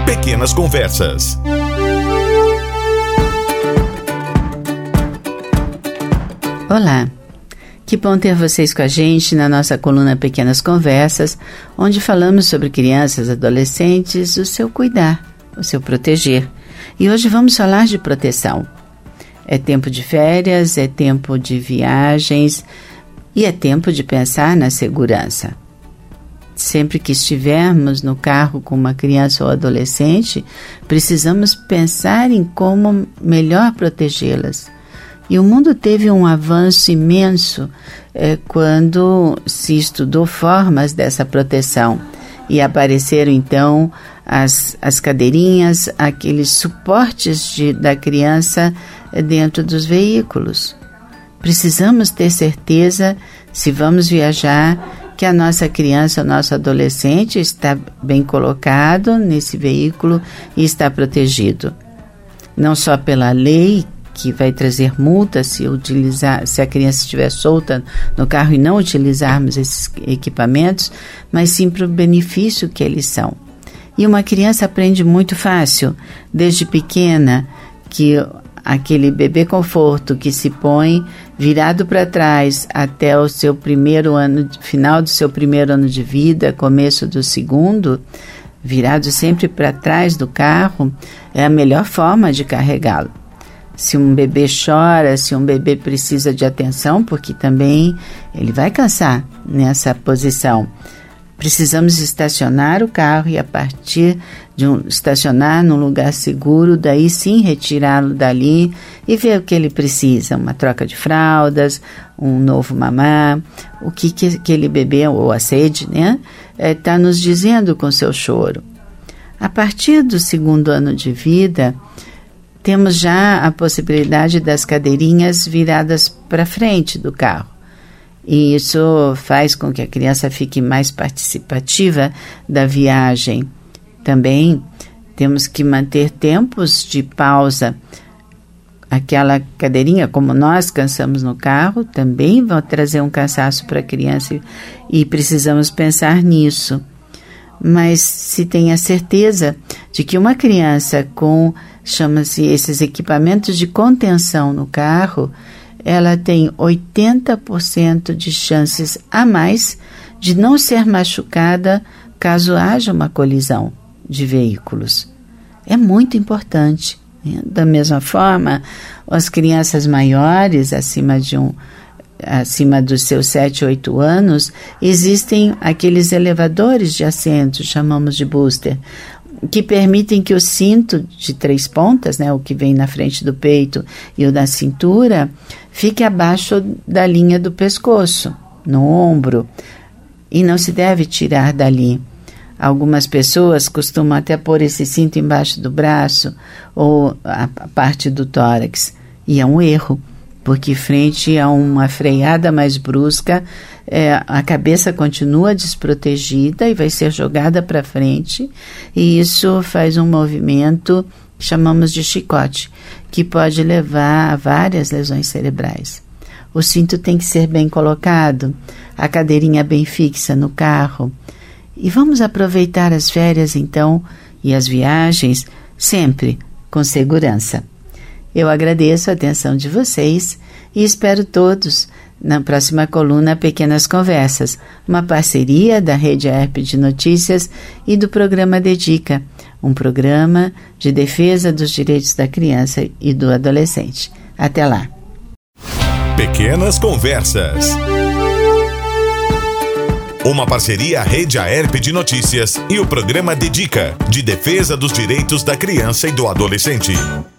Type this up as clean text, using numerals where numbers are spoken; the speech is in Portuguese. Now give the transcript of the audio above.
Pequenas Conversas. Olá, que bom ter vocês com a gente na nossa coluna Pequenas Conversas, onde falamos sobre crianças e adolescentes, o seu cuidar, o seu proteger. E hoje vamos falar de proteção. É tempo de férias, é tempo de viagens e é tempo de pensar na segurança. Sempre que estivermos no carro com uma criança ou adolescente, precisamos pensar em como melhor protegê-las. E o mundo teve um avanço imenso quando se estudou formas dessa proteção. E apareceram então as cadeirinhas, aqueles suportes da criança dentro dos veículos. Precisamos ter certeza, se vamos viajar, que a nossa criança, o nosso adolescente está bem colocado nesse veículo e está protegido. Não só pela lei, que vai trazer multa se a criança estiver solta no carro e não utilizarmos esses equipamentos, mas sim para o benefício que eles são. E uma criança aprende muito fácil, desde pequena, que aquele bebê conforto que se põe virado para trás até o seu primeiro ano, final do seu primeiro ano de vida, começo do segundo, virado sempre para trás do carro, é a melhor forma de carregá-lo. Se um bebê chora, se um bebê precisa de atenção, porque também ele vai cansar nessa posição. Precisamos estacionar o carro e a partir de estacionar num lugar seguro, daí sim retirá-lo dali e ver o que ele precisa, uma troca de fraldas, um novo mamar, o que aquele bebê ou a sede, né, está nos dizendo com seu choro. A partir do segundo ano de vida, temos já a possibilidade das cadeirinhas viradas para frente do carro. E isso faz com que a criança fique mais participativa da viagem. Também temos que manter tempos de pausa. Aquela cadeirinha, como nós cansamos no carro, também vai trazer um cansaço para a criança e precisamos pensar nisso. Mas se tenha certeza de que uma criança com, chama-se esses equipamentos de contenção no carro, ela tem 80% de chances a mais de não ser machucada caso haja uma colisão de veículos. É muito importante, né? Da mesma forma, as crianças maiores, acima dos seus 7, 8 anos, existem aqueles elevadores de assento, chamamos de booster, que permitem que o cinto de 3 pontas, né, o que vem na frente do peito e o da cintura, fique abaixo da linha do pescoço, no ombro, e não se deve tirar dali. Algumas pessoas costumam até pôr esse cinto embaixo do braço ou a parte do tórax, e é um erro, porque frente a uma freada mais brusca, a cabeça continua desprotegida e vai ser jogada para frente, e isso faz um movimento que chamamos de chicote, que pode levar a várias lesões cerebrais. O cinto tem que ser bem colocado, a cadeirinha bem fixa no carro. E vamos aproveitar as férias, então, e as viagens, sempre com segurança. Eu agradeço a atenção de vocês e espero todos na próxima coluna Pequenas Conversas, uma parceria da Rede AERP de Notícias e do programa Dedica, um programa de defesa dos direitos da criança e do adolescente. Até lá. Pequenas Conversas. Uma parceria Rede AERP de Notícias e o programa Dedica, de defesa dos direitos da criança e do adolescente.